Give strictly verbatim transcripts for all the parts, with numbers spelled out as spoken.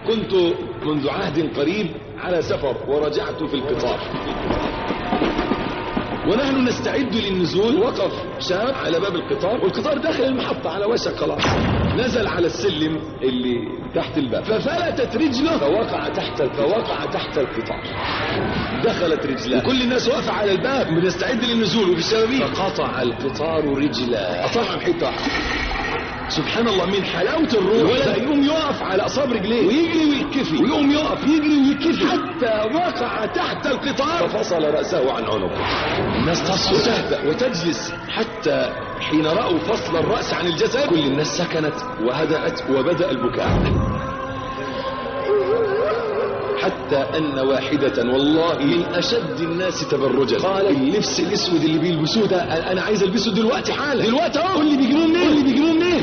كنت منذ عهد قريب على سفر ورجعت في القطار، ونحن نستعد للنزول. وقف شاب على باب القطار، والقطار داخل المحطة على وشك خلاص، نزل على السلم اللي تحت الباب ففلتت رجله فوقع تحت فوقع تحت القطار، دخلت رجله، وكل الناس واقفة على الباب بنستعد للنزول وفي الشبابيك، فقطع القطار رجله، قطعها حتة. سبحان الله، من حلاوة الروح الولد يقوم يقف على أصاب رجليه ويجري ويتكفي، ويقوم يقف يجري ويتكفي حتى وقع تحت القطار ففصل رأسه عن عنقه. الناس تصفق وتجلس حتى حين رأوا فصل الرأس عن الجسد كل الناس سكنت وهدأت وبدأ البكاء، حتى أن واحدة والله من أشد الناس تبرجا قال اللبس الأسود اللي بيلبسوه ده أنا عايز ألبسه دلوقتي حالا، دلوقتي أهو، اللي بيجيبوه منين اللي بيجيبوه منين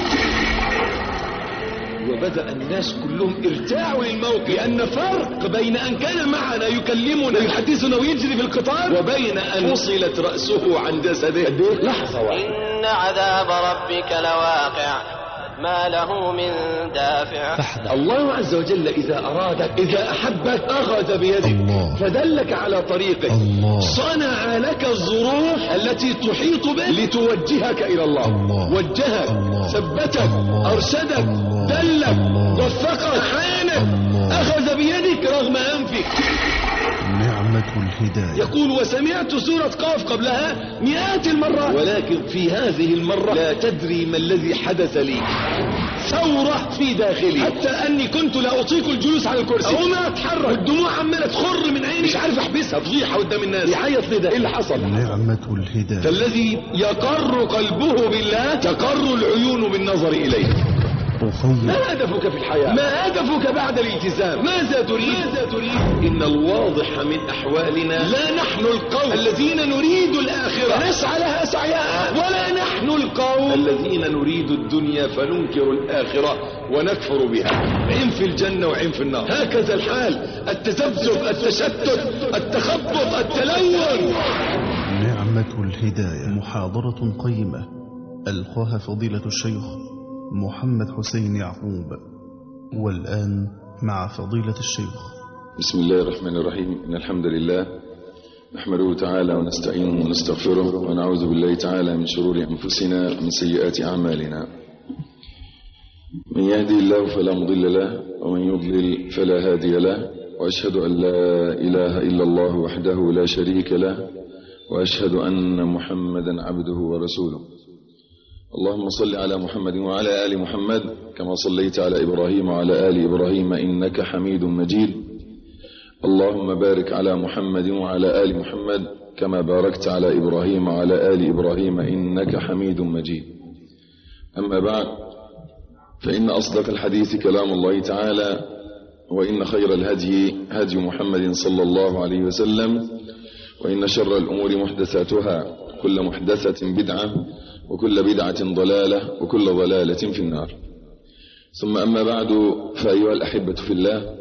وبدأ الناس كلهم ارتاعوا للموقف، لأن فرق بين أن كان معنا يكلمنا ويحدثنا ويجري في القطار وبين أن فصلت رأسه عن جسده لحظة واحدة. إن عذاب ربك لواقع ما له من دافع. الله عز وجل إذا أرادك إذا أحبك أخذ بيدك الله. فدلك على طريقه الله. صنع لك الظروف التي تحيط بك لتوجهك إلى الله, الله. وجهك الله. ثبتك الله. أرشدك الله. دلك الله. وفقك حانك أخذ بيدك رغم أنفك. نعمة الهداية. يقول وسمعت سورة قاف قبلها مئات المرات، ولكن في هذه المرة لا تدري ما الذي حدث لي، ثورة في داخلي حتى أني كنت لا أطيق الجلوس على الكرسي أو ما أتحرك، والدموع عمالة تخر من عيني مش عارف أحبسها، فضيحة قدام الناس، يعيط لي ده إيه اللي حصل؟ نعمة الهداية. فالذي يقر قلبه بالله تقر العيون بالنظر إليه. ما هدفك في الحياة؟ ما هدفك بعد الالتزام؟ ماذا تريد؟ ماذا تريد؟ إن الواضح من أحوالنا لا نحن القوم الذين نريد الآخرة نسعى لها سعيها، ولا نحن القوم الذين نريد الدنيا فننكر الآخرة ونكفر بها. عين في الجنة وعين في النار، هكذا الحال، التذبذب، التشتت، التخبط، التلون. نعمة الهداية. محاضرة قيمة ألقاها فضيلة الشيخ محمد حسين يعقوب. والآن مع فضيلة الشيخ. بسم الله الرحمن الرحيم. إن الحمد لله نحمده تعالى ونستعينه ونستغفره ونعوذ بالله تعالى من شرور أنفسنا ومن سيئات أعمالنا. من يهدي الله فلا مضل له ومن يضلل فلا هادي له، وأشهد أن لا إله إلا الله وحده لا شريك له، وأشهد أن محمدا عبده ورسوله. اللهم صل على محمد وعلى آل محمد كما صليت على إبراهيم وعلى آل إبراهيم إنك حميد مجيد. اللهم بارك على محمد وعلى آل محمد كما باركت على إبراهيم وعلى آل إبراهيم إنك حميد مجيد. أما بعد، فإن أصدق الحديث كلام الله تعالى، وإن خير الهدي هدي محمد صلى الله عليه وسلم، وإن شر الأمور محدثاتها، كل محدثة بدعة، وكل بدعة ضلالة، وكل ضلالة في النار. ثم أما بعد، فأيها الأحبة في الله،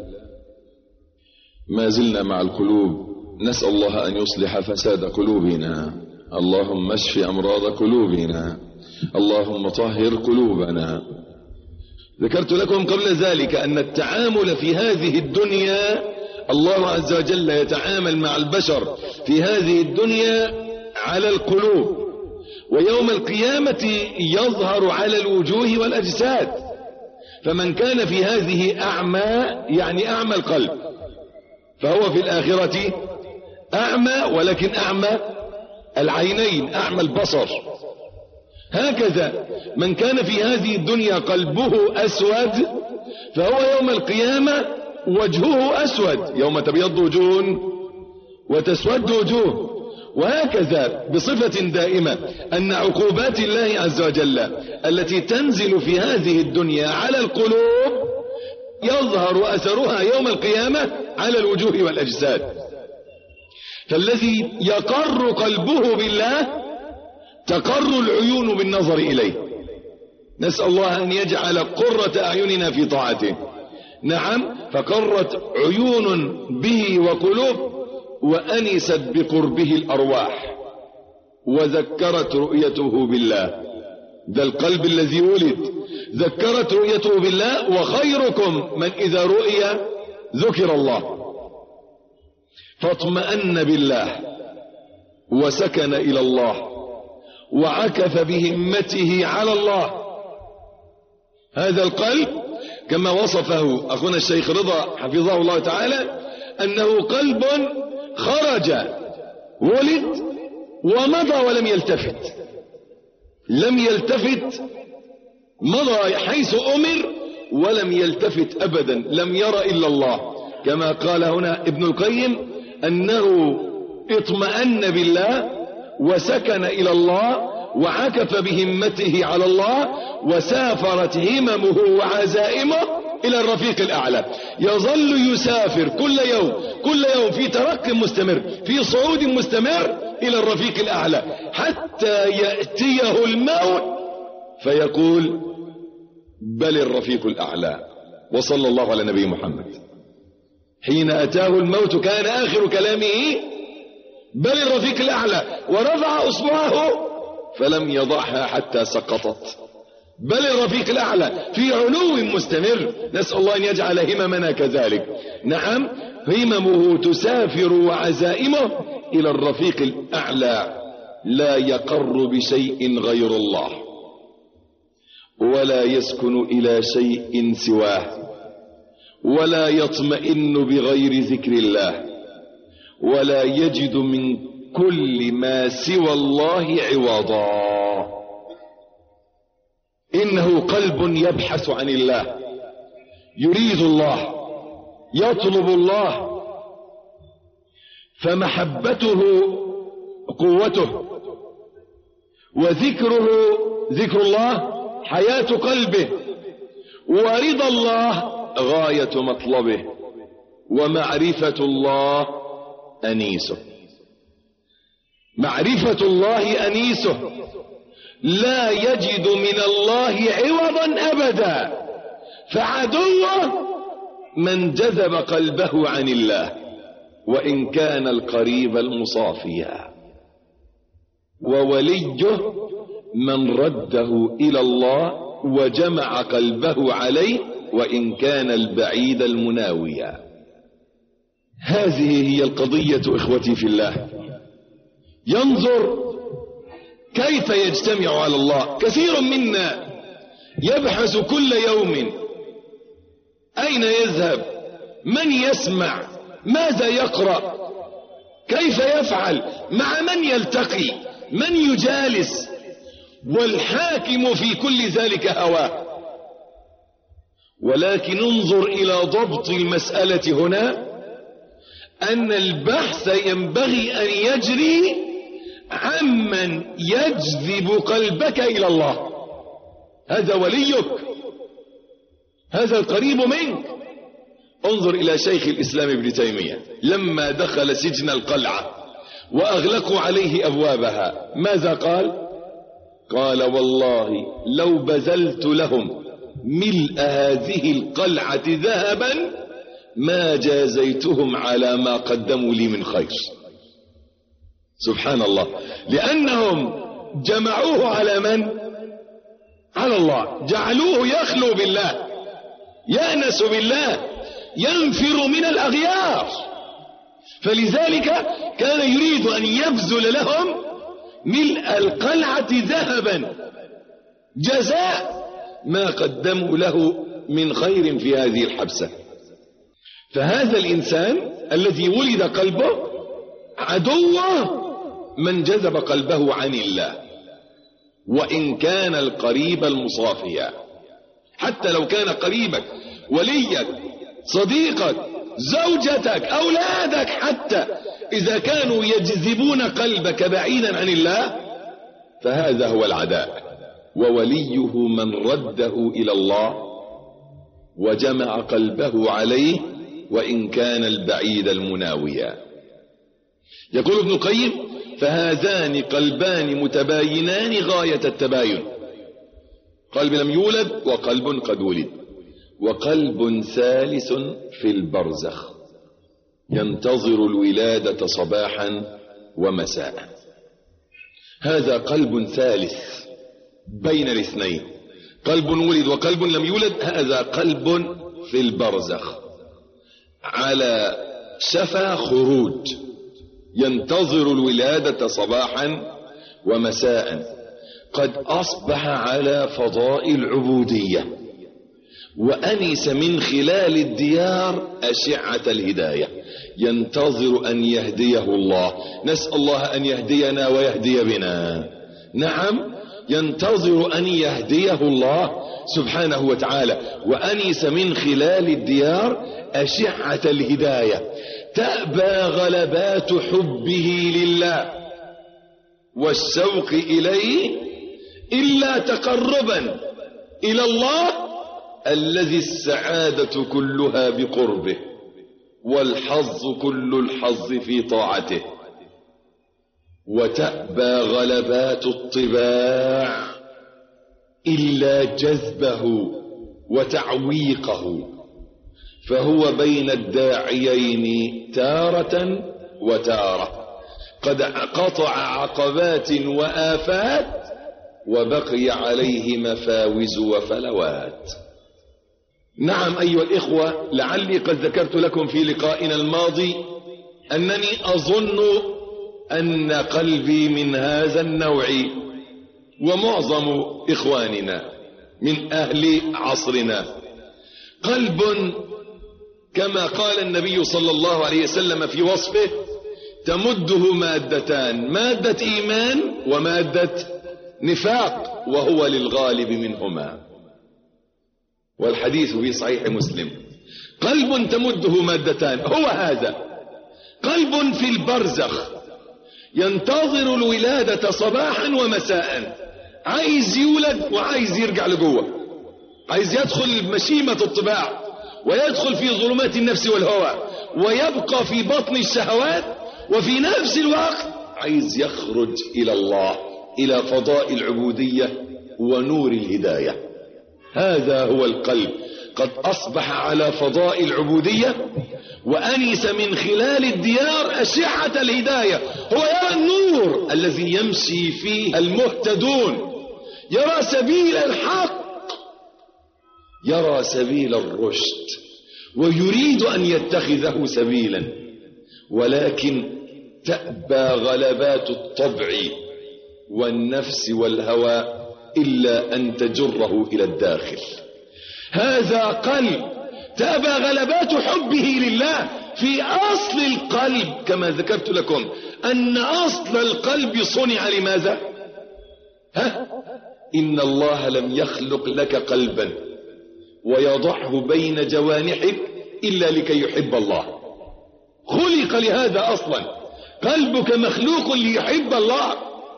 ما زلنا مع القلوب، نسأل الله أن يصلح فساد قلوبنا. اللهم اشف أمراض قلوبنا، اللهم طهر قلوبنا. ذكرت لكم قبل ذلك أن التعامل في هذه الدنيا، الله عز وجل يتعامل مع البشر في هذه الدنيا على القلوب، ويوم القيامة يظهر على الوجوه والأجساد. فمن كان في هذه أعمى، يعني أعمى القلب، فهو في الآخرة أعمى، ولكن أعمى العينين، أعمى البصر. هكذا من كان في هذه الدنيا قلبه أسود، فهو يوم القيامة وجهه أسود، يوم تبيض وجوه وتسود وجوه. وهكذا بصفة دائمة أن عقوبات الله عز وجل التي تنزل في هذه الدنيا على القلوب يظهر أثرها يوم القيامة على الوجوه والأجساد. فالذي يقر قلبه بالله تقر العيون بالنظر إليه. نسأل الله أن يجعل قرة أعيننا في طاعته. نعم، فقرت عيون به وقلوب، وأنست بقربه الأرواح، وذكرت رؤيته بالله. ده القلب الذي ولد ذكرت رؤيته بالله. وخيركم من إذا رؤي ذكر الله فاطمأن بالله وسكن إلى الله وعكف بهمته على الله. هذا القلب كما وصفه أخونا الشيخ رضا حفظه الله تعالى أنه قلب خرج ولد ومضى ولم يلتفت، لم يلتفت، مضى حيث أمر ولم يلتفت أبدا، لم يرى إلا الله. كما قال هنا ابن القيم أنه اطمأن بالله وسكن إلى الله وعكف بهمته على الله وسافرت هممه وعزائمه إلى الرفيق الأعلى. يظل يسافر كل يوم كل يوم في ترق مستمر، في صعود مستمر إلى الرفيق الأعلى، حتى يأتيه الموت فيقول بل الرفيق الأعلى. وصلى الله على نبي محمد. حين أتاه الموت كان آخر كلامه بل الرفيق الأعلى، ورفع أصبعه فلم يضعها حتى سقطت. بل الرفيق الأعلى في علو مستمر، نسأل الله أن يجعل هممنا كذلك. نعم، هممه تسافر وعزائمه إلى الرفيق الأعلى، لا يقر بشيء غير الله ولا يسكن إلى شيء سواه ولا يطمئن بغير ذكر الله ولا يجد من كل ما سوى الله عوضا. إنه قلب يبحث عن الله، يريد الله، يطلب الله، فمحبته قوته، وذكره ذكر الله حياة قلبه، ورضا الله غاية مطلبه، ومعرفة الله أنيسه. معرفة الله أنيسه، لا يجد من الله عوضا أبدا. فعدوه من جذب قلبه عن الله وإن كان القريب المصافيا، ووليه من رده إلى الله وجمع قلبه عليه وإن كان البعيد المناويا. هذه هي القضية إخوتي في الله. ينظر كيف يجتمع على الله. كثير منا يبحث كل يوم أين يذهب، من يسمع، ماذا يقرأ، كيف يفعل، مع من يلتقي، من يجالس، والحاكم في كل ذلك هواه. ولكن انظر إلى ضبط المسألة هنا، أن البحث ينبغي أن يجري عمن يجذب قلبك إلى الله. هذا وليك، هذا القريب منك. انظر إلى شيخ الإسلام ابن تيمية لما دخل سجن القلعة وأغلقوا عليه أبوابها، ماذا قال؟ قال والله لو بذلت لهم ملء هذه القلعة ذهبا ما جازيتهم على ما قدموا لي من خير. سبحان الله، لأنهم جمعوه على من؟ على الله، جعلوه يخلو بالله، يأنس بالله، ينفر من الأغيار. فلذلك كان يريد أن يبذل لهم ملء القلعة ذهبا جزاء ما قدموا له من خير في هذه الحبسة. فهذا الإنسان الذي ولد قلبه عدوه من جذب قلبه عن الله وإن كان القريب المصافيا. حتى لو كان قريبك، وليك، صديقك، زوجتك، أولادك، حتى إذا كانوا يجذبون قلبك بعيدا عن الله فهذا هو العداء. ووليه من رده إلى الله وجمع قلبه عليه وإن كان البعيد المناويا. يقول ابن القيم فهذان قلبان متباينان غاية التباين، قلب لم يولد وقلب قد ولد، وقلب ثالث في البرزخ ينتظر الولادة صباحا ومساء. هذا قلب ثالث بين الاثنين، قلب ولد وقلب لم يولد، هذا قلب في البرزخ على شفا خروج، ينتظر الولادة صباحا ومساء، قد أصبح على فضاء العبودية، وأنس من خلال الديار أشعة الهداية، ينتظر أن يهديه الله. نسأل الله أن يهدينا ويهدي بنا. نعم، ينتظر أن يهديه الله سبحانه وتعالى، وأنس من خلال الديار أشعة الهداية، تأبى غلبات حبه لله والشوق إليه إلا تقربا إلى الله الذي السعادة كلها بقربه، والحظ كل الحظ في طاعته. وتأبى غلبات الطباع إلا جذبه وتعويقه، فهو بين الداعيين تارة وتارة، قد قطع عقبات وآفات وبقي عليه مفاوز وفلوات. نعم أيها الإخوة، لعلي قد ذكرت لكم في لقائنا الماضي أنني أظن أن قلبي من هذا النوع، ومعظم إخواننا من أهل عصرنا قلب كما قال النبي صلى الله عليه وسلم في وصفه: تمده مادتان، مادة إيمان ومادة نفاق، وهو للغالب منهما، والحديث في صحيح مسلم. قلب تمده مادتان، هو هذا قلب في البرزخ ينتظر الولادة صباحا ومساء، عايز يولد وعايز يرجع لجوه، عايز يدخل مشيمة الطباع ويدخل في ظلمات النفس والهوى ويبقى في بطن الشهوات، وفي نفس الوقت عايز يخرج إلى الله، إلى فضاء العبودية ونور الهداية. هذا هو القلب، قد أصبح على فضاء العبودية وأنس من خلال الديار أشعة الهداية. هو يرى النور الذي يمشي فيه المهتدون، يرى سبيل الحق، يرى سبيل الرشد، ويريد أن يتخذه سبيلا، ولكن تأبى غلبات الطبع والنفس والهوى إلا أن تجره إلى الداخل. هذا قلب تأبى غلبات حبه لله. في أصل القلب كما ذكرت لكم أن أصل القلب صنع لماذا؟ ها؟ إن الله لم يخلق لك قلبا ويضعه بين جوانحك إلا لكي يحب الله، خلق لهذا أصلا، قلبك مخلوق ليحب الله.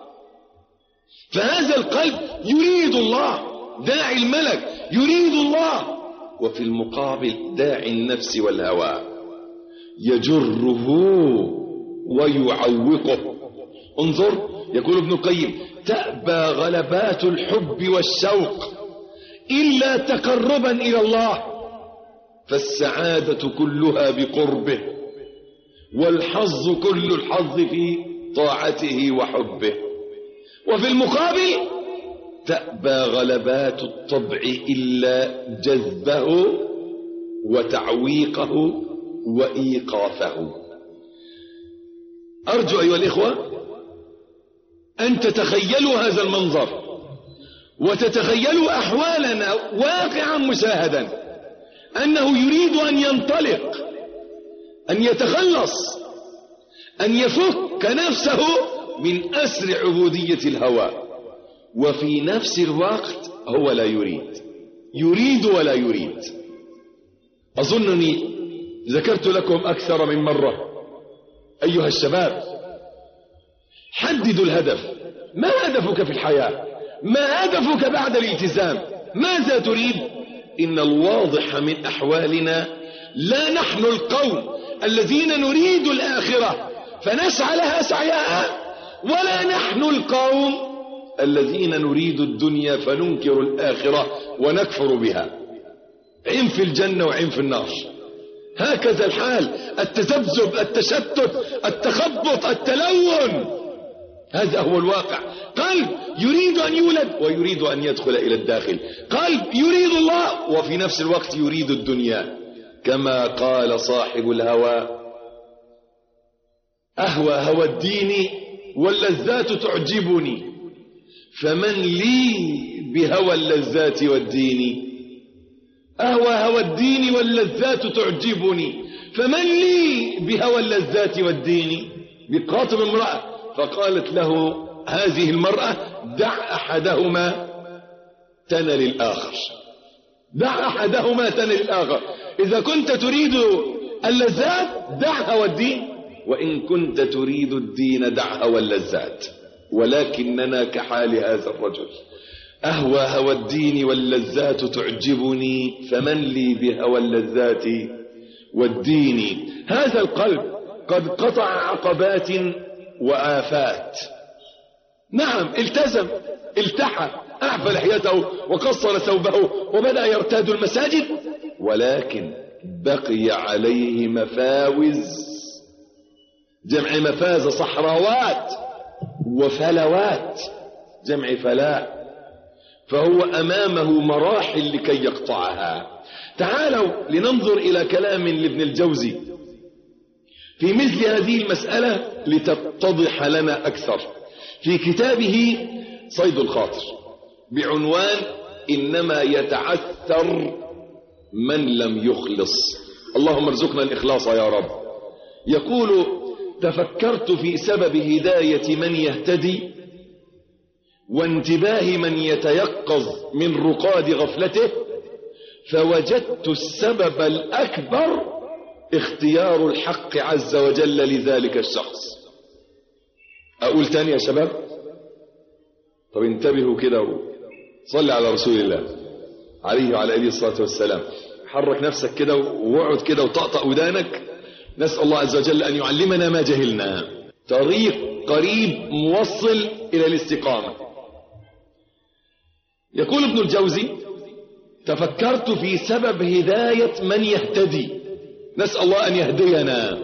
فهذا القلب يريد الله، داعي الملك يريد الله، وفي المقابل داعي النفس والهوى يجره ويعوقه. انظر، يقول ابن القيم: تأبى غلبات الحب والشوق إلا تقربا إلى الله، فالسعادة كلها بقربه، والحظ كل الحظ في طاعته وحبه. وفي المقابل تأبى غلبات الطبع إلا جذبه وتعويقه وإيقافه. أرجو أيها الإخوة أن تتخيلوا هذا المنظر وتتخيلوا أحوالنا واقعا مشاهدا، أنه يريد أن ينطلق، أن يتخلص، أن يفك نفسه من أسر عبودية الهوى، وفي نفس الوقت هو لا يريد، يريد ولا يريد. أظنني ذكرت لكم أكثر من مرة أيها الشباب، حددوا الهدف. ما هدفك في الحياة؟ ما هدفك بعد الالتزام؟ ماذا تريد؟ إن الواضح من أحوالنا لا نحن القوم الذين نريد الآخرة فنسعى لها سعيها، ولا نحن القوم الذين نريد الدنيا فننكر الآخرة ونكفر بها. عين في الجنة وعين في النار، هكذا الحال. التذبذب، التشتت، التخبط، التلون، هذا هو الواقع. قلب يريد أن يولد ويريد أن يدخل إلى الداخل، قلب يريد الله وفي نفس الوقت يريد الدنيا، كما قال صاحب الهوى: أهوى هوى الدين واللذات تعجبني، فمن لي بهوى اللذات والدين. أهوى هوى الدين واللذات تعجبني، فمن لي بهوى اللذات والدين. بقاطب امرأة فقالت له هذه المرأة: دع أحدهما تنل الآخر، دع أحدهما تنل الآخر. إذا كنت تريد اللذات دع هوى الدين، وإن كنت تريد الدين دع هوى اللذات. ولكننا كحال هذا الرجل: أهوى هوى الدين واللذات تعجبني، فمن لي بهوى اللذات والدين. هذا القلب قد قطع عقبات وآفات. نعم التزم، التحى، أعفى لحيته وقصر ثوبه وبدأ يرتاد المساجد، ولكن بقي عليه مفاوز، جمع مفاز، صحراوات وفلوات، جمع فلاء، فهو أمامه مراحل لكي يقطعها. تعالوا لننظر إلى كلام لابن الجوزي في مثل هذه المسألة لتتضح لنا أكثر، في كتابه صيد الخاطر بعنوان: إنما يتعثر من لم يخلص. اللهم ارزقنا الإخلاص يا رب. يقول: تفكرت في سبب هداية من يهتدي وانتباه من يتيقظ من رقاد غفلته، فوجدت السبب الأكبر اختيار الحق عز وجل لذلك الشخص. أقول تاني يا شباب؟ طب انتبهوا كده وصلي على رسول الله عليه وعلى آله الصلاة والسلام. حرك نفسك كده واقعد كده وطقطق ودانك. نسأل الله عز وجل أن يعلمنا ما جهلنا. طريق قريب موصل إلى الاستقامة. يقول ابن الجوزي: تفكرت في سبب هداية من يهتدي، نسأل الله أن يهدينا،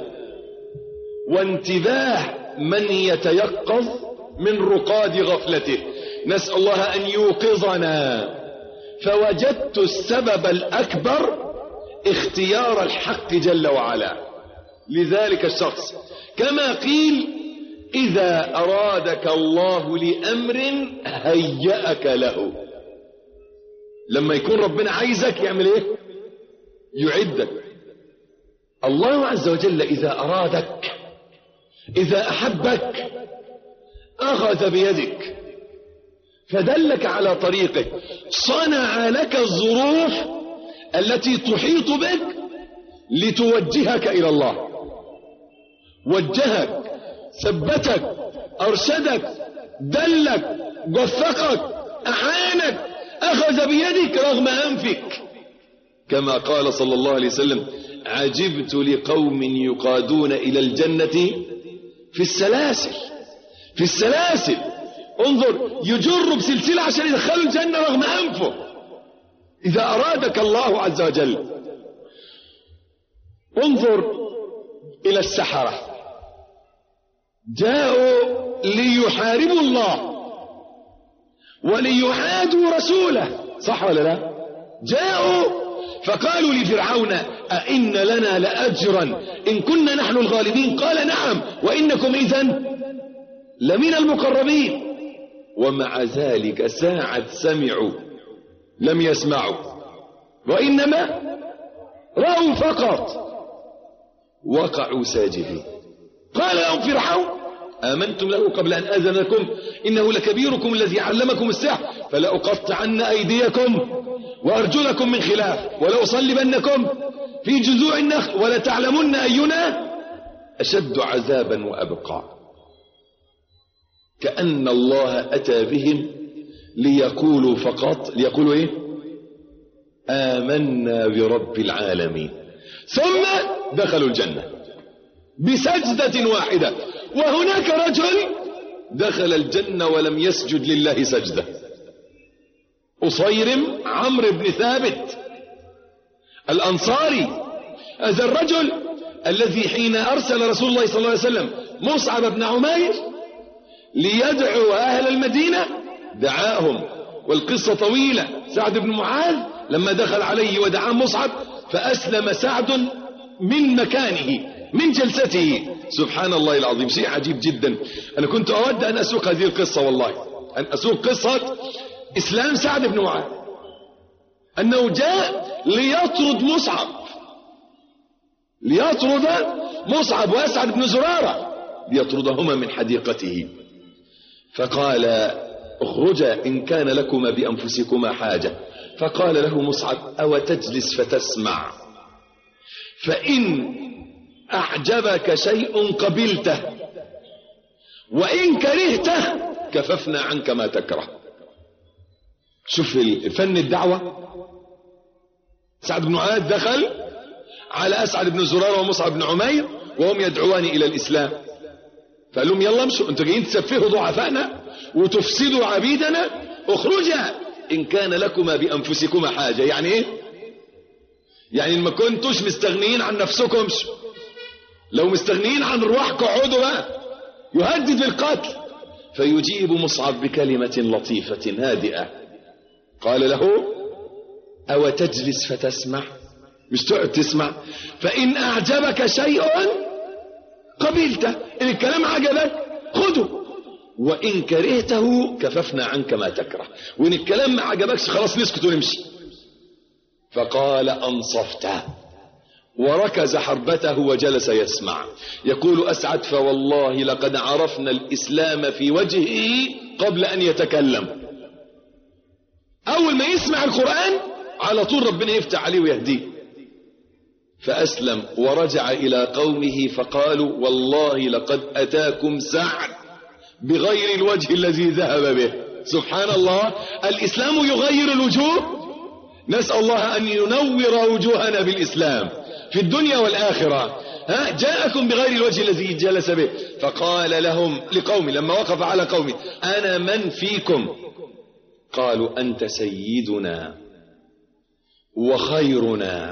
وانتباه من يتيقظ من رقاد غفلته، نسأل الله أن يوقظنا، فوجدت السبب الأكبر اختيار الحق جل وعلا لذلك الشخص. كما قيل: إذا أرادك الله لأمر هيأك له. لما يكون ربنا عايزك يعمل ايه؟ يعدك. الله عز وجل إذا أرادك، إذا أحبك، أخذ بيدك فدلك على طريقه، صنع لك الظروف التي تحيط بك لتوجهك إلى الله. وجهك، ثبتك، أرشدك، دلك، وفقك، أعانك، أخذ بيدك رغم أنفك، كما قال صلى الله عليه وسلم: عجبت لقوم يقادون إلى الجنة في السلاسل. في السلاسل، انظر، يجر بسلسلة عشان يدخلوا الجنة رغم أنفه. إذا أرادك الله عز وجل. انظر إلى السحرة، جاءوا ليحاربوا الله وليعادوا رسوله، صح ولا لا؟ جاءوا فقالوا لفرعون: أئن لنا لأجرا إن كنا نحن الغالبين؟ قال: نعم، وإنكم إذن لمن المقربين. ومع ذلك ساعة سمعوا لم يسمعوا، وإنما رأوا فقط، وقعوا ساجدين. قال لهم فرعون: آمنتم له قبل أن آذن لكم إنه لكبيركم الذي علمكم السحر فلأقطعن أيديكم وأرجلكم من خلاف ولأصلبنكم في جذوع النخل ولتعلمن أينا أشد عذابا وأبقى. كأن الله أتى بهم ليقولوا فقط، ليقولوا إيه؟ آمنا برب العالمين، ثم دخلوا الجنة بسجدة واحدة. وهناك رجل دخل الجنة ولم يسجد لله سجدة، أصيرم عمرو بن ثابت الأنصاري. هذا الرجل الذي حين أرسل رسول الله صلى الله عليه وسلم مصعب بن عمير ليدعو أهل المدينة دعاهم. والقصة طويلة. سعد بن معاذ لما دخل عليه ودعاه مصعب فأسلم سعد من مكانه من جلسته. سبحان الله العظيم، شيء عجيب جدا. أنا كنت أود أن أسوق هذه القصة، والله أن أسوق قصة إسلام سعد بن معاذ، أنه جاء ليطرد مصعب ليطرد مصعب وأسعد بن زرارة ليطردهما من حديقته، فقال اخرجا إن كان لكما بأنفسكما حاجة. فقال له مصعب أو تجلس فتسمع، فإن أعجبك شيء قبلته وإن كرهته كففنا عنك ما تكره. شوف فن الدعوة. سعد بن معاذ دخل على أسعد بن زرارة ومصعب بن عمير وهم يدعوان إلى الإسلام، فقال لهم يلا امشوا، انتوا جايين تسفهوا ضعفائنا وتفسدوا عبيدنا، اخرجا إن كان لكما بأنفسكما حاجة. يعني ايه؟ يعني ما كنتوش مستغنيين عن نفسكم، لو مستغنيين عن روحكم اقعدوا بقى. يهدد بالقتل. فيجيب مصعب بكلمة لطيفة هادئة، قال له أو تجلس فتسمع، مش تقعد تسمع، فإن أعجبك شيء قبلته، إن الكلام عجبك خده، وإن كرهته كففنا عنك ما تكره، وإن الكلام ما عجبكش خلاص نسكت ونمشي. فقال أنصفت، وركز حربته وجلس يسمع. يقول أسعد فوالله لقد عرفنا الإسلام في وجهه قبل أن يتكلم. أول ما يسمع القرآن على طول ربنا يفتح عليه ويهديه. فأسلم ورجع إلى قومه فقالوا والله لقد أتاكم سعد بغير الوجه الذي ذهب به. سبحان الله، الإسلام يغير الوجوه. نسأل الله أن ينور وجوهنا بالإسلام في الدنيا والآخرة. ها جاءكم بغير الوجه الذي جلس به. فقال لهم لقوم لما وقف على قومه أنا من فيكم؟ قالوا أنت سيدنا وخيرنا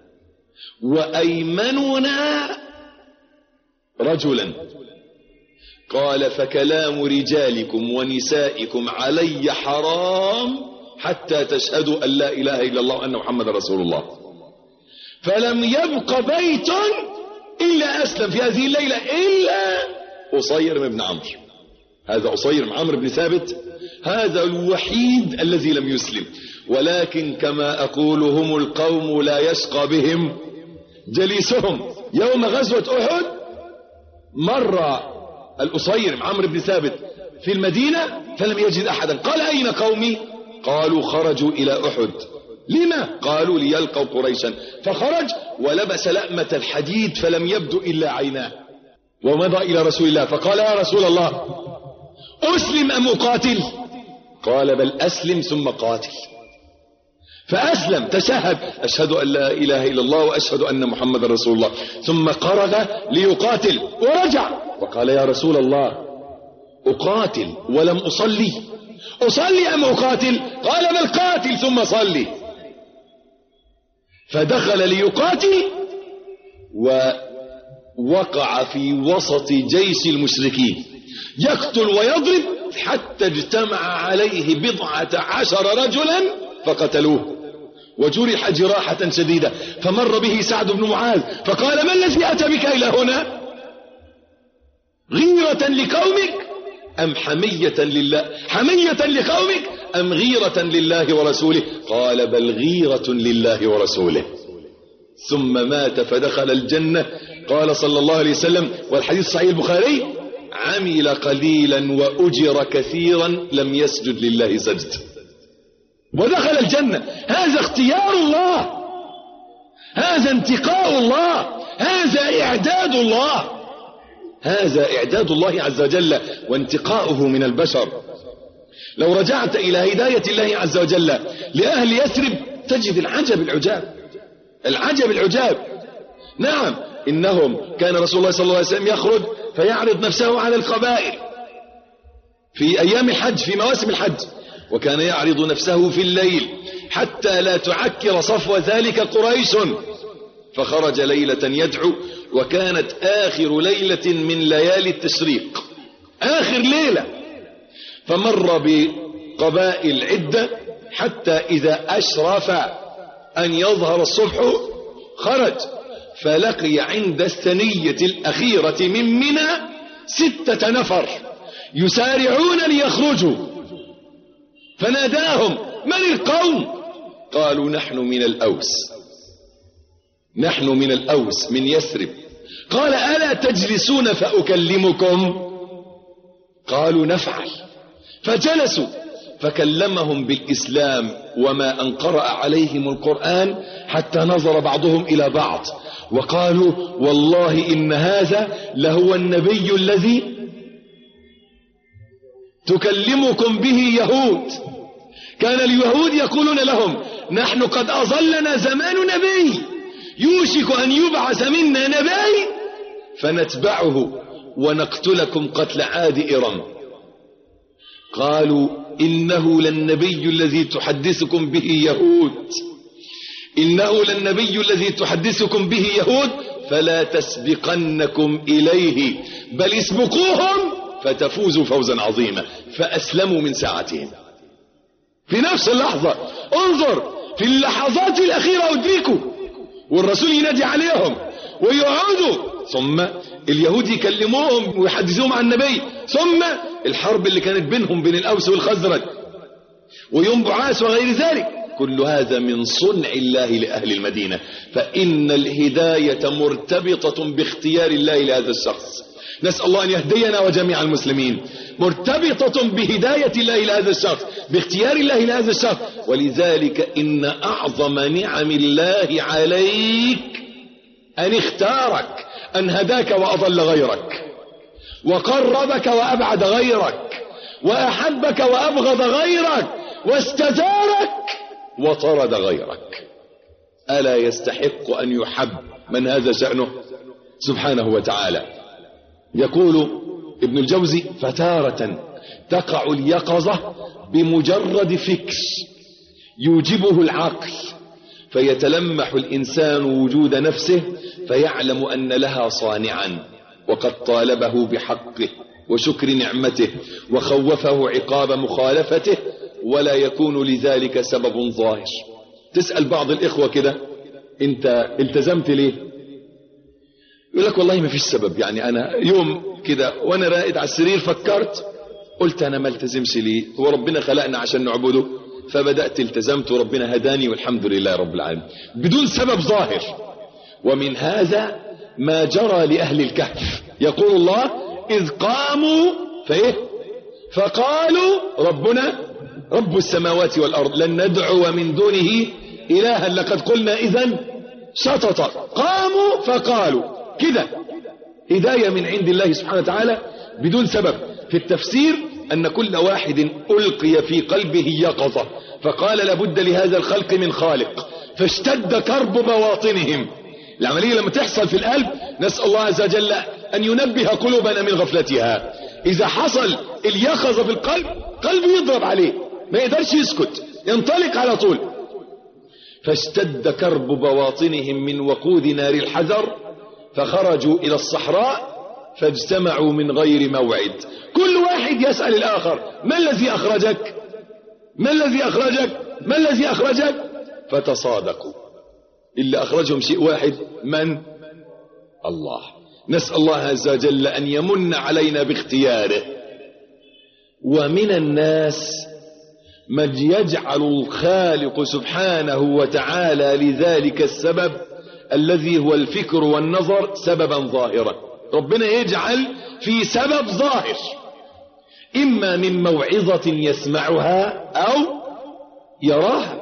وأيمننا رجلا. قال فكلام رجالكم ونسائكم علي حرام حتى تشهدوا أن لا إله إلا الله وأن محمد رسول الله. فلم يبق بيت إلا أسلم في هذه الليلة إلا أصير بن عمرو. هذا أصير بن عمرو بن ثابت هذا الوحيد الذي لم يسلم. ولكن كما أقول هم القوم لا يشقى بهم جليسهم. يوم غزوة أحد مر الأصير بن عمرو بن ثابت في المدينة فلم يجد أحدا. قال أين قومي؟ قالوا خرجوا إلى أحد. لما؟ قالوا ليلقوا قريشا. فخرج ولبس لأمة الحديد فلم يبدو إلا عيناه ومضى إلى رسول الله فقال يا رسول الله أسلم أم أقاتل؟ قال بل أسلم ثم قاتل. فأسلم تشهد أشهد أن لا إله إلا الله وأشهد أن محمد رسول الله، ثم قرغ ليقاتل ورجع وقال يا رسول الله أقاتل ولم أصلي، أصلي أم أقاتل؟ قال بل قاتل ثم صلي. فدخل ليقاتل ووقع في وسط جيش المشركين يقتل ويضرب حتى اجتمع عليه بضعة عشر رجلا فقتلوه وجرح جراحة شديدة. فمر به سعد بن معاذ فقال ما الذي أتى بك إلى هنا؟ غيرة لقومك أم حمية لله؟ حمية لقومك أم غيرة لله ورسوله؟ قال بل غيرة لله ورسوله. ثم مات فدخل الجنة. قال صلى الله عليه وسلم والحديث صحيح البخاري عمل قليلا وأجر كثيرا لم يسجد لله سجد ودخل الجنة. هذا اختيار الله، هذا انتقاء الله، هذا إعداد الله، هذا إعداد الله عز وجل وانتقاؤه من البشر. لو رجعت إلى هداية الله عز وجل لأهل يثرب تجد العجب العجاب، العجب العجاب. نعم إنهم كان رسول الله صلى الله عليه وسلم يخرج فيعرض نفسه على القبائل في أيام الحج في مواسم الحج، وكان يعرض نفسه في الليل حتى لا تعكر صفو ذلك قريش. فخرج ليلة يدعو وكانت آخر ليلة من ليالي التشريق آخر ليلة. فمر بقبائل عدة حتى إذا أشرف أن يظهر الصبح خرج، فلقي عند الثنية الأخيرة من منى ستة نفر يسارعون ليخرجوا، فناداهم: من القوم؟ قالوا: نحن من الأوس، نحن من الأوس من يثرب. قال: ألا تجلسون فأكلمكم؟ قالوا: نفعل. فجلسوا فكلمهم بالإسلام وما أن قرأ عليهم القرآن، حتى نظر بعضهم إلى بعض وقالوا: والله إن هذا لهو النبي الذي تكلمكم به يهود. كان اليهود يقولون لهم: نحن قد أظلنا زمان نبي، يوشك أن يبعث منا نبي فنتبعه ونقتلكم قتل عاد إرم. قالوا: إنه للنبي الذي تحدثكم به يهود، إنه للنبي الذي تحدثكم به يهود، فلا تسبقنكم إليه بل اسبقوهم فتفوزوا فوزا عظيما. فأسلموا من ساعتهم في نفس اللحظة. انظر، في اللحظات الأخيرة أدركوا، والرسول ينادي عليهم ويقعدوا، ثم اليهود يكلموهم ويحدثوهم عن النبي، ثم الحرب اللي كانت بينهم بين الأوس والخزرج ويوم بعاث وغير ذلك. كل هذا من صنع الله لأهل المدينة. فإن الهداية مرتبطة باختيار الله لهذا الشخص. نسأل الله أن يهدينا وجميع المسلمين. مرتبطة بهداية الله لهذا الشخص، باختيار الله لهذا الشخص. ولذلك إن أعظم نعم الله عليك أن اختارك، أن هداك وأضل غيرك، وقربك وأبعد غيرك، وأحبك وأبغض غيرك، واستجارك وطرد غيرك. ألا يستحق أن يحب من هذا شأنه سبحانه وتعالى. يقول ابن الجوزي: فتارة تقع اليقظة بمجرد فكر يوجبه العقل، فيتلمح الإنسان وجود نفسه فيعلم أن لها صانعا، وقد طالبه بحقه وشكر نعمته وخوفه عقاب مخالفته، ولا يكون لذلك سبب ظاهر. تسأل بعض الإخوة كده: انت التزمت ليه؟ يقول لك: والله ما فيش سبب، يعني أنا يوم كده وأنا راقد على السرير فكرت، قلت أنا ما التزمش ليه، هو ربنا خلقنا عشان نعبده، فبدأت التزمت وربنا هداني والحمد لله رب العالمين، بدون سبب ظاهر. ومن هذا ما جرى لأهل الكهف. يقول الله: إذ قاموا فإيه فقالوا ربنا رب السماوات والأرض لن ندعو من دونه إلها لقد قلنا إذن شططا. قاموا فقالوا كده، هداية من عند الله سبحانه وتعالى بدون سبب. في التفسير أن كل واحد ألقي في قلبه يقظة، فقال لابد لهذا الخلق من خالق، فاشتد كرب بواطنهم. العملية لما تحصل في القلب نسأل الله عز وجل أن ينبه قلوبنا من غفلتها. إذا حصل اليقظة في القلب، قلبه يضرب عليه، ما يقدرش يسكت، ينطلق على طول. فاشتد كرب بواطنهم من وقود نار الحذر، فخرجوا إلى الصحراء فاجتمعوا من غير موعد. كل واحد يسأل الآخر: ما الذي أخرجك؟ ما الذي أخرجك؟ ما الذي أخرجك؟ فتصادقوا. اللي أخرجهم شيء واحد، من؟ الله. نسأل الله عز وجل أن يمن علينا باختياره. ومن الناس من يجعل الخالق سبحانه وتعالى لذلك السبب الذي هو الفكر والنظر سببا ظاهرا. ربنا يجعل في سبب ظاهر، إما من موعظة يسمعها أو يراها،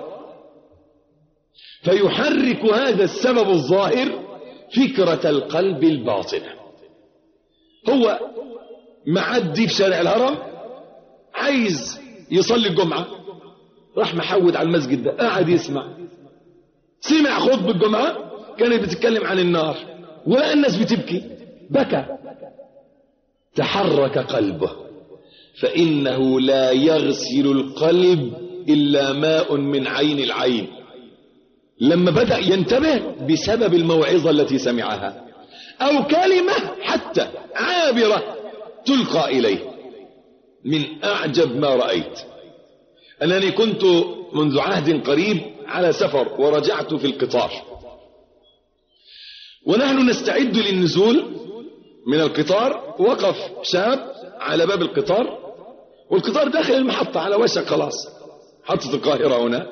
فيحرك هذا السبب الظاهر فكرة القلب الباطنة. هو معدي في شارع الهرم عايز يصلي الجمعة، راح محود على المسجد ده، قاعد يسمع، سمع خطبة الجمعة كانت بتتكلم عن النار، ولقى الناس بتبكي، بكى، تحرك قلبه. فإنه لا يغسل القلب إلا ماء من عين العين. لما بدأ ينتبه بسبب الموعظة التي سمعها، أو كلمة حتى عابرة تلقى إليه. من أعجب ما رأيت أنني كنت منذ عهد قريب على سفر ورجعت في القطار، ونحن نستعد للنزول من القطار، وقف شاب على باب القطار، والقطار داخل المحطة على وشك خلاص، محطة القاهرة هنا،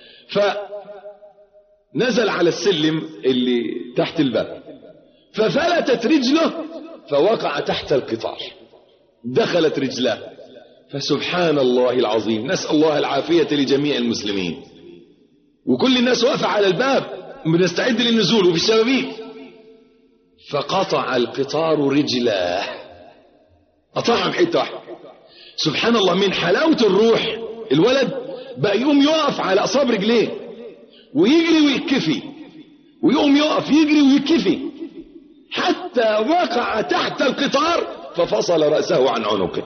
فنزل على السلم اللي تحت الباب، ففلتت رجله فوقع تحت القطار، دخلت رجلاه. فسبحان الله العظيم، نسأل الله العافية لجميع المسلمين، وكل الناس واقفة على الباب بنستعد للنزول وفي الشبابيك، فقطع القطار رجلاه، قطعها بحته واحده. سبحان الله، من حلاوة الروح الولد بقى يقوم يقف على أصابع رجليه ويجري ويكفي، ويقوم يقف يجري ويكفي، حتى وقع تحت القطار ففصل رأسه عن عنقه.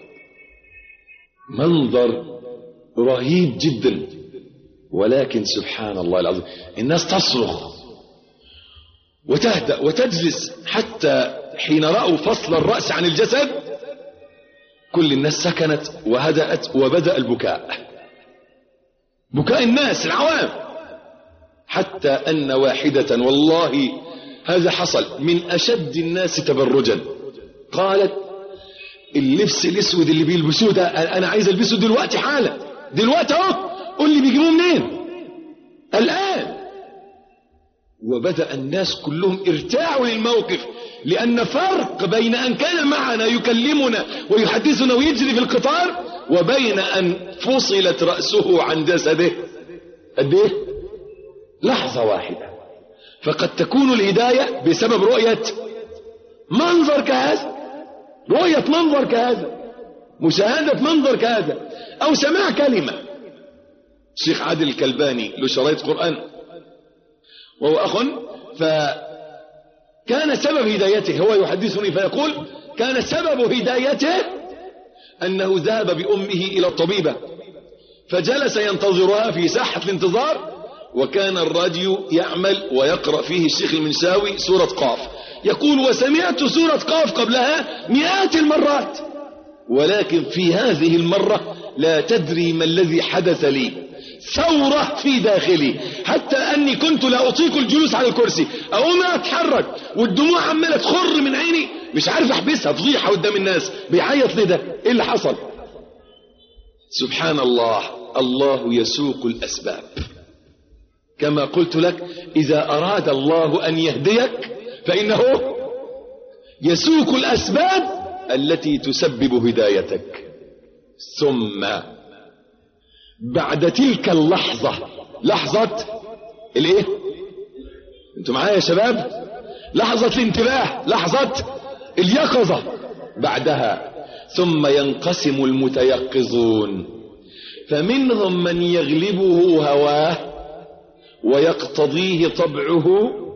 منظر رهيب جدا، ولكن سبحان الله العظيم الناس تصرخ وتهدأ وتجلس، حتى حين رأوا فصل الرأس عن الجسد كل الناس سكنت وهدأت، وبدأ البكاء، بكاء الناس العوام، حتى أن واحدة، والله هذا حصل، من أشد الناس تبرجا، قالت اللبس الاسود اللي بيلبسوه ده انا عايز البسه دلوقتي حالا، دلوقتي اهو، قول لي بيجيبوه منين الآن. وبدأ الناس كلهم ارتاعوا للموقف، لأن فرق بين أن كان معنا يكلمنا ويحدثنا ويجري في القطار، وبين أن فصلت رأسه عن جسده قد ايه؟ لحظة واحدة. فقد تكون الهداية بسبب رؤية منظر كهذا، رؤية منظر كهذا، مشاهدة منظر كهذا، أو سماع كلمة. الشيخ عادل الكلباني له شرايط قرآن وهو أخ، فكان سبب هدايته، هو يحدثني فيقول كان سبب هدايته أنه ذهب بأمه إلى الطبيبة، فجلس ينتظرها في ساحة الانتظار، وكان الراديو يعمل ويقرأ فيه الشيخ المنشاوي سورة قاف، يقول وسمعت سورة قاف قبلها مئات المرات، ولكن في هذه المرة لا تدري ما الذي حدث لي، ثورة في داخلي، حتى أني كنت لا أطيق الجلوس على الكرسي، أقوم أتحرك والدموع عمالة تخر من عيني، مش عارف أحبسها، فضيحة قدام الناس، بيعيط ليه ده؟ إيه اللي حصل؟ سبحان الله، الله يسوق الأسباب. كما قلت لك، إذا أراد الله أن يهديك فإنه يسوق الأسباب التي تسبب هدايتك. ثم بعد تلك اللحظة، لحظة الايه؟ انتوا معايا يا شباب؟ لحظة الانتباه، لحظة اليقظة. بعدها ثم ينقسم المتيقظون، فمنهم من يغلبه هواه ويقتضيه طبعه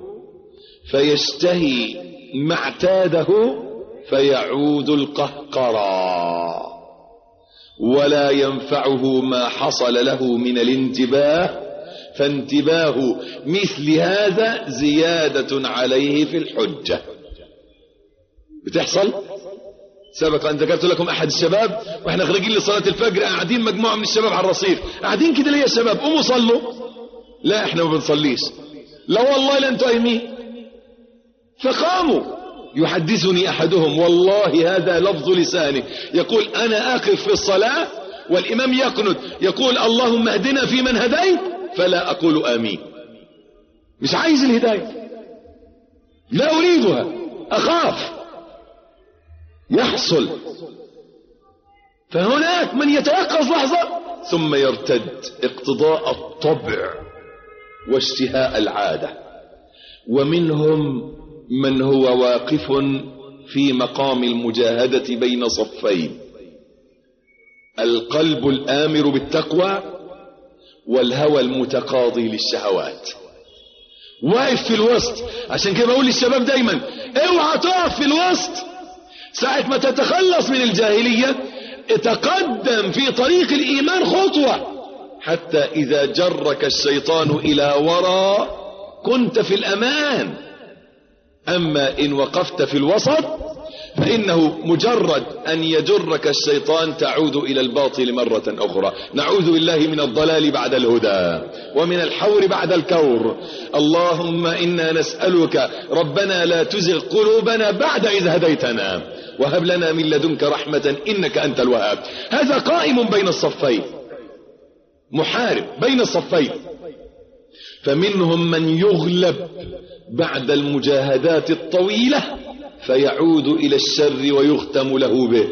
فيشتهي ما اعتاده فيعود القهقرى، ولا ينفعه ما حصل له من الانتباه، فانتباه مثل هذا زيادة عليه في الحجة. بتحصل؟ سبق أن ذكرت لكم أحد الشباب وإحنا خارجين لصلاة الفجر، قاعدين مجموعة من الشباب على الرصيف، قاعدين كده ليه يا شباب؟ قوموا صلوا. لا إحنا ما بنصليش. لا والله لا أنتوا قايمين. فقاموا. يحدثني أحدهم والله هذا لفظ لسانه، يقول أنا أقف في الصلاة والإمام يقنت يقول اللهم اهدنا في من هديت فلا أقول آمين. مش عايز الهداية، لا أريدها، أخاف يحصل. فهناك من يتيقظ لحظة ثم يرتد اقتضاء الطبع واشتهاء العادة. ومنهم من هو واقف في مقام المجاهدة بين صفين، القلب الآمر بالتقوى والهوى المتقاضي للشهوات، واقف في الوسط. عشان كده بقول للشباب دايما اوعى تقف في الوسط. ساعة ما تتخلص من الجاهلية اتقدم في طريق الإيمان خطوة، حتى إذا جرك الشيطان إلى وراء كنت في الأمان. أما إن وقفت في الوسط فإنه مجرد أن يجرك الشيطان تعود إلى الباطل مرة أخرى. نعوذ بالله من الضلال بعد الهدى ومن الحور بعد الكور. اللهم إنا نسألك ربنا لا تزغ قلوبنا بعد إذ هديتنا وهب لنا من لدنك رحمة إنك أنت الوهاب. هذا قائم بين الصفين، محارب بين الصفين. فمنهم من يغلب بعد المجاهدات الطويلة فيعود إلى الشر ويختم له به،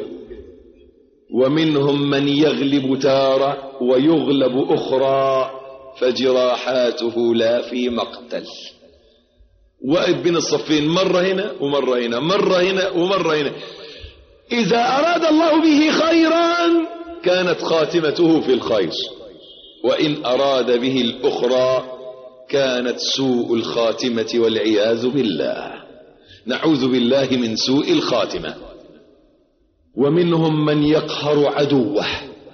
ومنهم من يغلب تارة ويغلب أخرى فجراحاته لا في مقتل. واقف بين الصفين، مرة هنا ومرة هنا، مرة هنا ومرة هنا. إذا أراد الله به خيرا كانت خاتمته في الخير، وإن أراد به الأخرى كانت سوء الخاتمة والعياذ بالله. نعوذ بالله من سوء الخاتمة. ومنهم من يقهر عدوه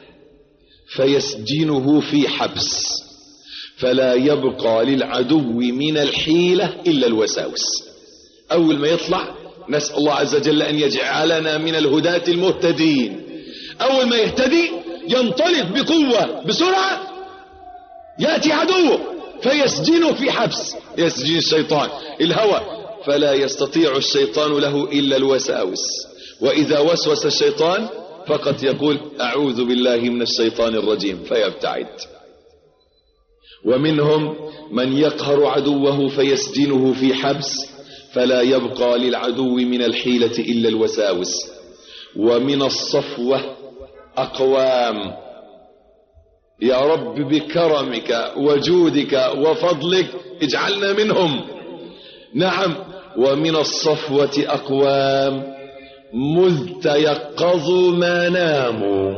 فيسجنه في حبس فلا يبقى للعدو من الحيلة إلا الوساوس. أول ما يطلع نسأل الله عز وجل أن يجعلنا من الهداة المهتدين. أول ما يهتدي ينطلق بقوة بسرعة، يأتي عدوه فيسجنه في حبس، يسجن الشيطان الهوى، فلا يستطيع الشيطان له إلا الوساوس. وإذا وسوس الشيطان فقط يقول أعوذ بالله من الشيطان الرجيم فيبتعد. ومنهم من يقهر عدوه فيسجنه في حبس فلا يبقى للعدو من الحيلة إلا الوساوس. ومن الصفوة أقوام يا رب بكرمك وجودك وفضلك اجعلنا منهم. نعم. ومن الصفوة أقوام مذ تيقظوا ما ناموا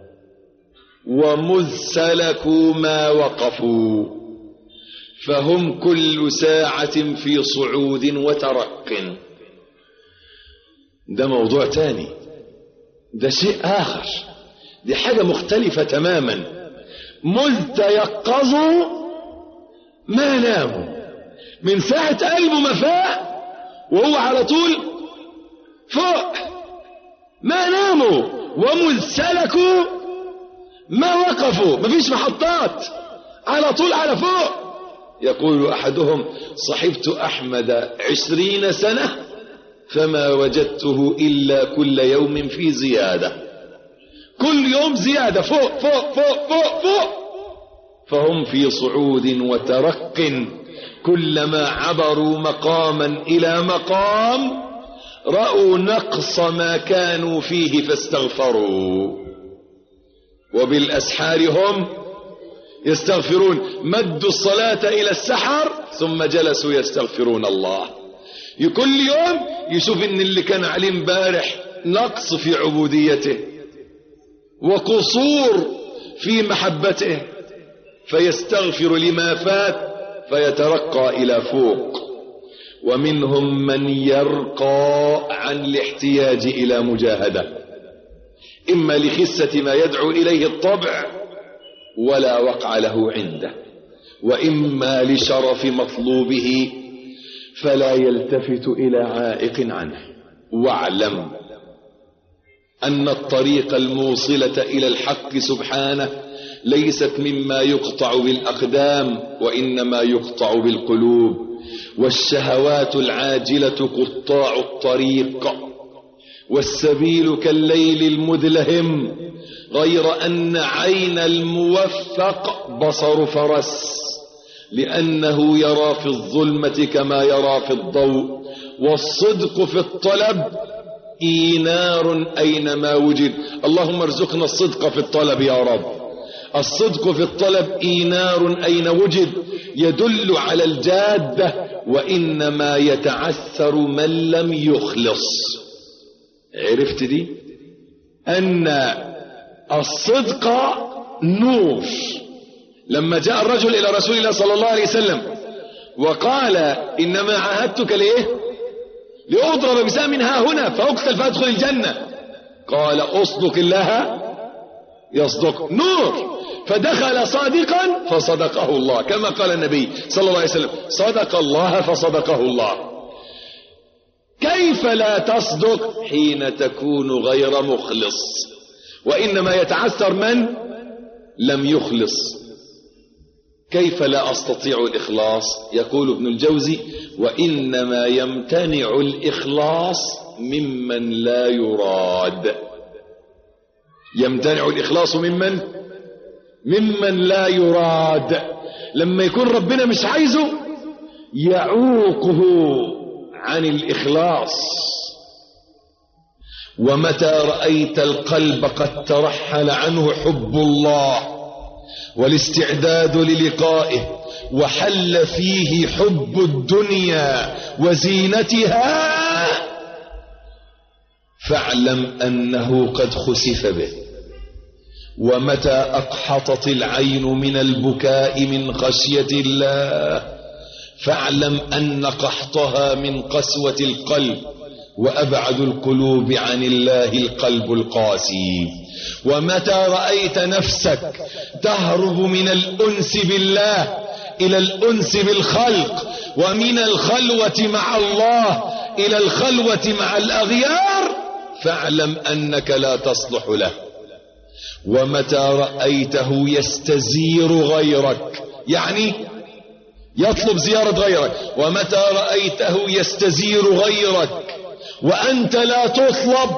ومذ سلكوا ما وقفوا فهم كل ساعة في صعود وترق. ده موضوع تاني، ده شيء آخر، دي حاجة مختلفة تماما. مذ تيقظوا ما ناموا، من ساعة قلبه ما فاق وهو على طول فوق، ما ناموا. ومذ سلكوا ما وقفوا، مفيش محطات، على طول على فوق. يقول أحدهم صحبت أحمد عشرين سنة فما وجدته إلا كل يوم في زيادة، كل يوم زيادة، فوق فوق فوق فوق فوق. فهم في صعود وترق، كلما عبروا مقاما إلى مقام رأوا نقص ما كانوا فيه فاستغفروا، وبالأسحار هم يستغفرون. مدوا الصلاة إلى السحر ثم جلسوا يستغفرون الله. كل يوم يشوف ان اللي كان عليه امبارح نقص في عبوديته وقصور في محبته فيستغفر لما فات فيترقى إلى فوق. ومنهم من يرقى عن الاحتياج إلى مجاهدة، إما لخسة ما يدعو إليه الطبع ولا وقع له عنده، وإما لشرف مطلوبه فلا يلتفت إلى عائق عنه. واعلم أن الطريق الموصلة إلى الحق سبحانه ليست مما يقطع بالأقدام وإنما يقطع بالقلوب، والشهوات العاجلة قطاع الطريق، والسبيل كالليل المدلهم، غير أن عين الموفق بصر فرس، لأنه يرى في الظلمة كما يرى في الضوء. والصدق في الطلب إينار أينما وجد. اللهم ارزقنا الصدق في الطلب يا رب. الصدق في الطلب إينار أين وجد، يدل على الجادة، وإنما يتعثر من لم يخلص. عرفت دي؟ أن الصدق نور. لما جاء الرجل إلى رسول الله صلى الله عليه وسلم وقال إنما عاهدتك ليه؟ لأضرب بسهم ها هنا فأقتل فأدخل الجنة. قال أصدق الله يصدق، نور. فدخل صادقا فصدقه الله، كما قال النبي صلى الله عليه وسلم صدق الله فصدقه الله. كيف كيف لا تصدق حين تكون غير مخلص؟ وإنما يتعثر من لم يخلص. كيف لا أستطيع الإخلاص؟ يقول ابن الجوزي: وإنما يمتنع الإخلاص ممن لا يراد. يمتنع الإخلاص ممن ممن لا يراد. لما يكون ربنا مش عايزه يعوقه عن الإخلاص. ومتى رأيت القلب قد ترحل عنه حب الله والاستعداد للقائه وحل فيه حب الدنيا وزينتها، فاعلم أنه قد خسف به. ومتى أقحطت العين من البكاء من خشية الله، فاعلم أن قحطها من قسوة القلب، وأبعد القلوب عن الله القلب القاسي. ومتى رأيت نفسك تهرب من الأنس بالله إلى الأنس بالخلق، ومن الخلوة مع الله إلى الخلوة مع الأغيار، فاعلم أنك لا تصلح له. ومتى رأيته يستزير غيرك، يعني يطلب زيارة غيرك، ومتى رأيته يستزير غيرك وأنت لا تطلب،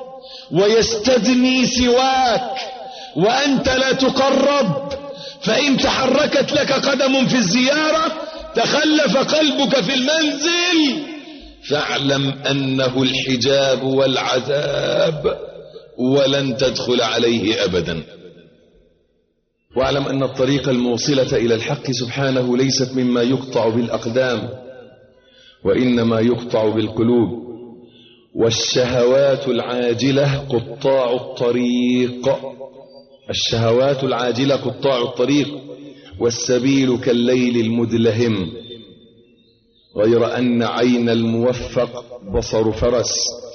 ويستدني سواك وأنت لا تقرب، فإن تحركت لك قدم في الزيارة تخلف قلبك في المنزل، فاعلم أنه الحجاب والعذاب ولن تدخل عليه أبدا. واعلم أن الطريق الموصلة إلى الحق سبحانه ليست مما يقطع بالأقدام، وإنما يقطع بالقلوب. والشهوات العاجلة قطاع الطريق، الشهوات العاجلة قطاع الطريق، والسبيل كالليل المدلهم، غير أن عين الموفق بصر فرس،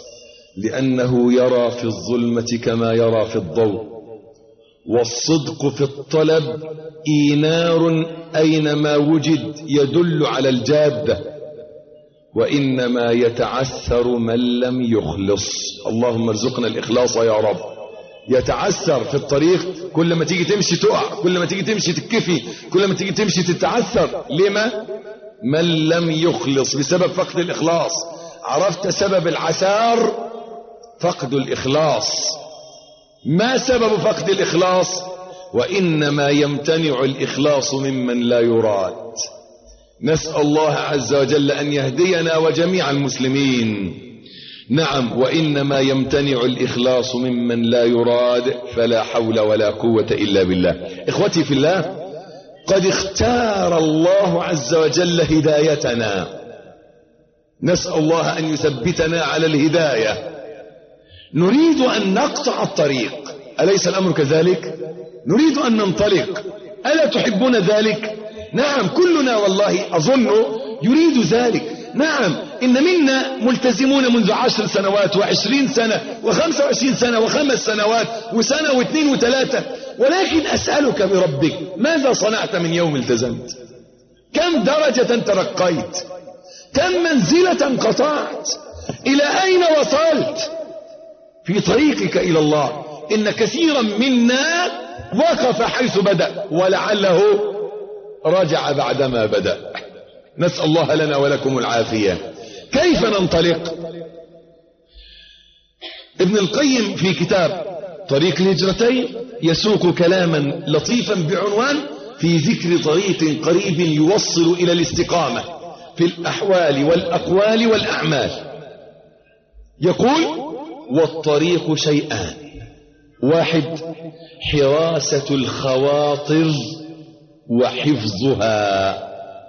لأنه يرى في الظلمة كما يرى في الضوء. والصدق في الطلب إينار أينما وجد يدل على الجادة، وإنما يتعثر من لم يخلص. اللهم ارزقنا الإخلاص يا رب. يتعثر في الطريق، كل ما تيجي تمشي تقع، كل ما تيجي تمشي تتكفي، كل ما تيجي تمشي تتعثر. لما؟ من لم يخلص، بسبب فقد الإخلاص. عرفت سبب العثار؟ فقد الإخلاص. ما سبب فقد الإخلاص؟ وإنما يمتنع الإخلاص ممن لا يراد. نسأل الله عز وجل أن يهدينا وجميع المسلمين. نعم، وإنما يمتنع الإخلاص ممن لا يراد، فلا حول ولا قوة إلا بالله. إخوتي في الله، قد اختار الله عز وجل هدايتنا، نسأل الله أن يثبتنا على الهداية. نريد أن نقطع الطريق، أليس الأمر كذلك؟ نريد أن ننطلق، ألا تحبون ذلك؟ نعم، كلنا والله أظن يريد ذلك. نعم، إن منا ملتزمون منذ عشر سنوات وعشرين سنة وخمسة وعشرين سنة وخمس سنوات وسنة واثنين وثلاثة، ولكن أسألك بربك، ماذا صنعت من يوم التزمت؟ كم درجة ترقيت؟ كم منزلة قطعت؟ إلى أين وصلت في طريقك إلى الله؟ إن كثيرا منا وقف حيث بدأ، ولعله رجع بعدما بدأ. نسأل الله لنا ولكم العافية. كيف ننطلق؟ ابن القيم في كتاب طريق الهجرتين يسوق كلاما لطيفا بعنوان في ذكر طريق قريب يوصل إلى الاستقامة في الأحوال والأقوال والأعمال. يقول: والطريق شيئان: واحد، حراسة الخواطر وحفظها،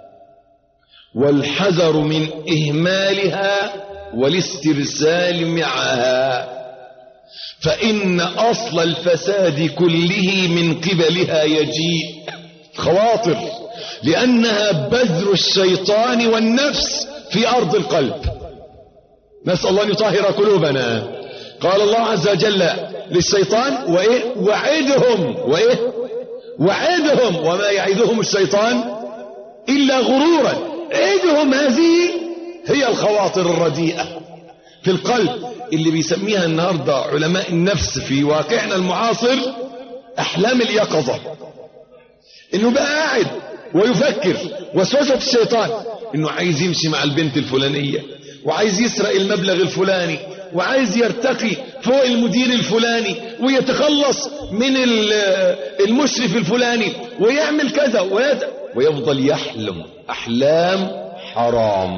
والحذر من إهمالها والاسترسال معها، فإن أصل الفساد كله من قبلها يجيء. خواطر، لأنها بذر الشيطان والنفس في أرض القلب. نسأل الله أن يطهر قلوبنا. قال الله عز وجل للشيطان: وإيه؟ وعدهم وإيه؟ وعدهم وما يعدهم الشيطان إلا غرورا. عدهم هذه هي الخواطر الرديئة في القلب، اللي بيسميها النهاردة علماء النفس في واقعنا المعاصر أحلام اليقظة. إنه بقى قاعد ويفكر وسوسة الشيطان إنه عايز يمشي مع البنت الفلانية، وعايز يسرق المبلغ الفلاني، وعايز يرتقي فوق المدير الفلاني، ويتخلص من المشرف الفلاني، ويعمل كذا ويفضل يحلم أحلام حرام،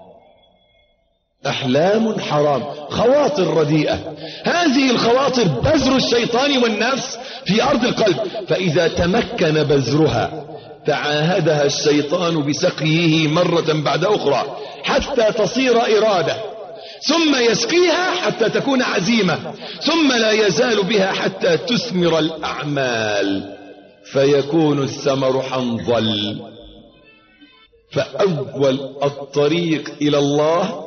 أحلام حرام، خواطر رديئة. هذه الخواطر بذر الشيطان والنفس في أرض القلب، فإذا تمكن بذرها تعاهدها الشيطان بسقيه مرة بعد أخرى حتى تصير إرادة، ثم يسقيها حتى تكون عزيمة، ثم لا يزال بها حتى تثمر الأعمال فيكون الثمر حنظل. فأول الطريق إلى الله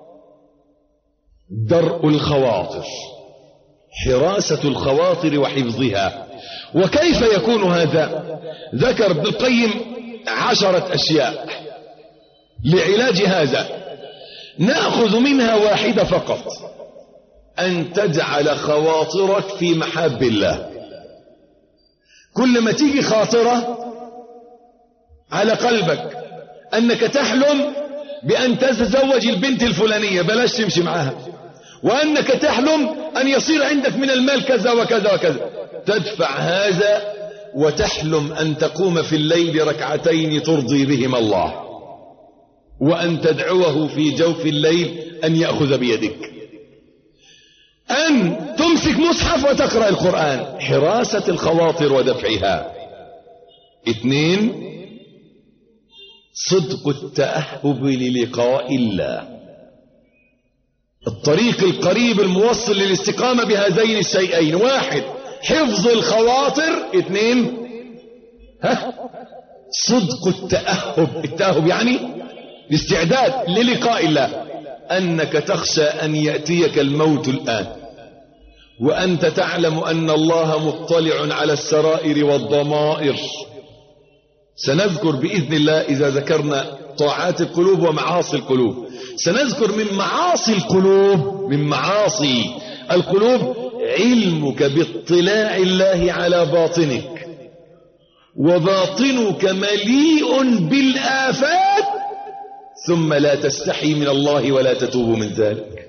درء الخواطر، حراسة الخواطر وحفظها. وكيف يكون هذا؟ ذكر ابن القيم عشرة أشياء لعلاج هذا، نأخذ منها واحدة فقط: أن تجعل خواطرك في محاب الله. كل ما تيجي خاطرة على قلبك أنك تحلم بأن تتزوج البنت الفلانية، بلاش تمشي معها، وأنك تحلم أن يصير عندك من المال كذا وكذا وكذا، تدفع هذا وتحلم أن تقوم في الليل ركعتين ترضي بهما الله، وأن تدعوه في جوف الليل أن يأخذ بيدك، أن تمسك مصحف وتقرأ القرآن، حراسة الخواطر ودفعها. اثنين: صدق التأهب للقاء الله، الطريق القريب الموصل للاستقامة بهذين الشيئين: واحد حفظ الخواطر، اثنين ها صدق التأهب. التأهب يعني الاستعداد للقاء الله، أنك تخشى أن يأتيك الموت الآن، وأنت تعلم أن الله مطلع على السرائر والضمائر. سنذكر بإذن الله إذا ذكرنا طاعات القلوب ومعاصي القلوب، سنذكر من معاصي القلوب، من معاصي القلوب علمك باطلاع الله على باطنك، وباطنك مليء بالآفات، ثم لا تستحي من الله ولا تتوب من ذلك.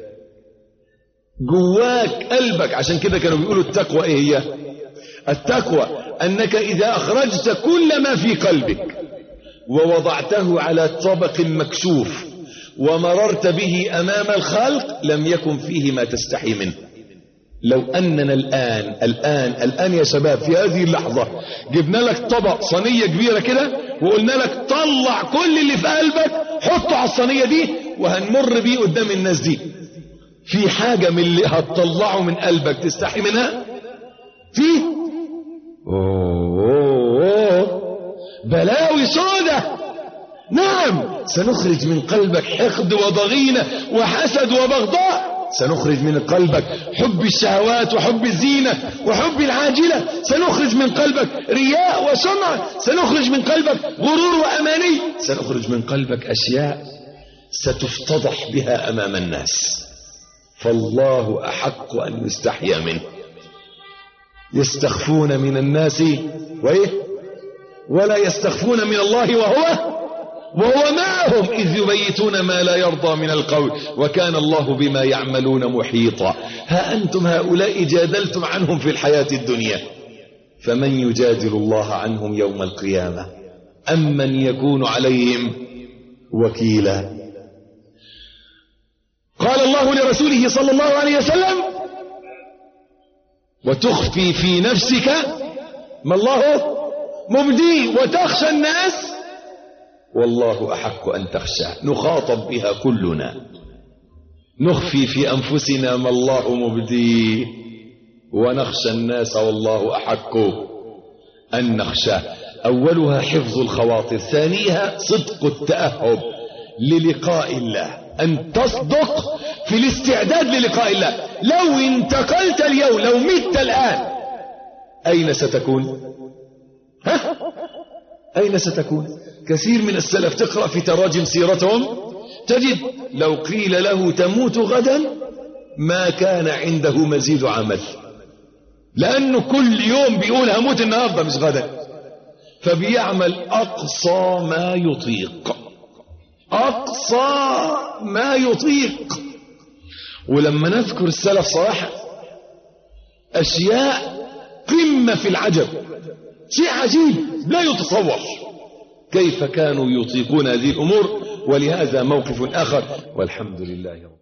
جواك قلبك. عشان كده كانوا بيقولوا التقوى ايه هي؟ التقوى أنك إذا أخرجت كل ما في قلبك ووضعته على طبق مكشوف ومررت به أمام الخلق لم يكن فيه ما تستحي منه. لو أننا الآن الآن الآن يا شباب في هذه اللحظة جبنا لك طبق صينية كبيرة كده وقلنا لك طلع كل اللي في قلبك حطه على الصينية دي وهنمر بيه قدام الناس دي، في حاجة من اللي هتطلعه من قلبك تستحي منها؟ في أوه بلاوي سودة. نعم، سنخرج من قلبك حقد وضغينة وحسد وبغضاء، سنخرج من قلبك حب الشهوات وحب الزينة وحب العاجلة، سنخرج من قلبك رياء وسمعة، سنخرج من قلبك غرور وأماني، سنخرج من قلبك أشياء ستفتضح بها أمام الناس، فالله أحق أن يستحيا منه. يستخفون من الناس وإيه؟ ولا يستخفون من الله وهو وهو معهم إذ يبيتون ما لا يرضى من القول وكان الله بما يعملون محيطا. ها أنتم هؤلاء جادلتم عنهم في الحياة الدنيا، فمن يجادل الله عنهم يوم القيامة أم من يكون عليهم وكيلا؟ قال الله لرسوله صلى الله عليه وسلم: وتخفي في نفسك ما الله مبديه وتخشى الناس والله أحق أن تخشى. نخاطب بها كلنا، نخفي في أنفسنا ما الله مبديه ونخشى الناس والله أحق أن نخشى. أولها حفظ الخواطر، ثانيها صدق التأهب للقاء الله، أن تصدق في الاستعداد للقاء الله. لو انتقلت اليوم، لو مت الآن، أين ستكون؟ ها؟ أين ستكون؟ كثير من السلف تقرأ في تراجم سيرتهم تجد لو قيل له تموت غدا ما كان عنده مزيد عمل، لأنه كل يوم بيقول هموت النهاردة مش غدا، فبيعمل أقصى ما يطيق، أقصى ما يطيق. ولما نذكر السلف صراحة أشياء قمة في العجب، شيء عجيب لا يتصور كيف كانوا يطيقون هذه الأمور. ولهذا موقف آخر، والحمد لله رب